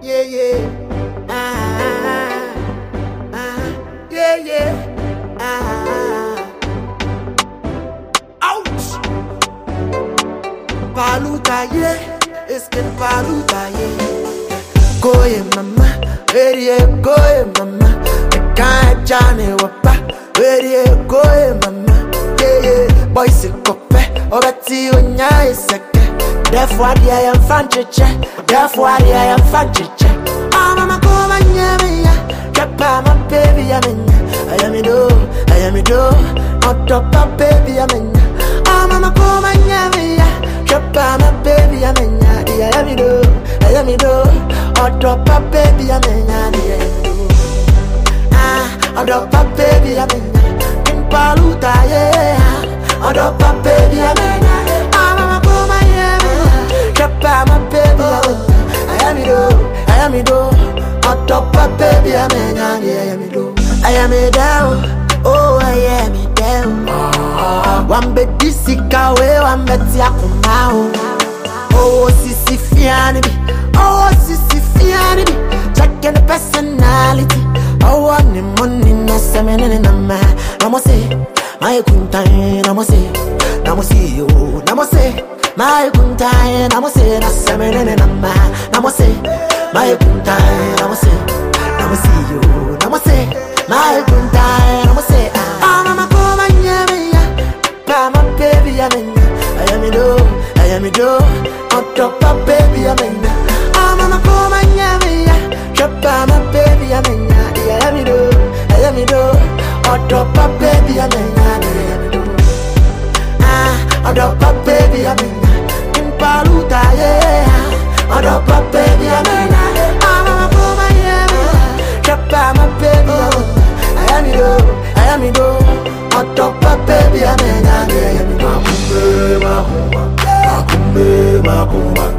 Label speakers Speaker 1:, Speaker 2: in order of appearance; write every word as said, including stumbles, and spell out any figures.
Speaker 1: yeah, yeah. Ah, ah, yeah, yeah. Ah. Ouch. Paluta, yeah. It's que paluta, yeah. Go, yeah, mama. Ready, yeah, go, yeah, mama. I can't Johnny Wapa. Ready, yeah, go, yeah, mama. Yeah, yeah. Boy, c'est copé. Oh, Betty, on ya, it's a therefore, I am fanchiche. Therefore, I am fanchiche. Ah, mama, come on, yeah, me, yeah. Drop my baby, I'm in. I am a do, I am a do. On top of baby, I'm in. Ah, mama, come on, yeah, me, yeah. Drop my baby, I'm in. I am a do, I am a do. On top of baby, I'm in. Ah, on top of baby, I'm in. In Paluta, yeah. On top of baby, I'm in. My baby, I am it do, I am it do. On top of baby, I am it do. I am it down, oh I am it down. One baby sick away, one baby akumao. Oh sisi fiani bi, oh sisi fiani bi. Checking the personality, oh one the money na semene na ma. Namo say, my kuntai, namo say, namo see you, namo say. My kuntai, namo say, na semene na ma. Namo say, my kuntai, namo say, namo see you, namo say. My kuntai, namo say, ah mama come and yeah me ya, mama baby I'm in. I am it do, I am it do. On top of baby I'm in. Ah mama come and yeah me ya, drop my baby I'm in. I am it do, I am it do. On top of baby I'm in. I am it do. Ah, on top of baby I'm in. Paluta, yeah. On top of baby, I'm in. I'm a woman, yeah. Drop my baby, I am it, I am it. On top of baby, I'm in. I am it. Makumbe, makumba, makumbe, makumba.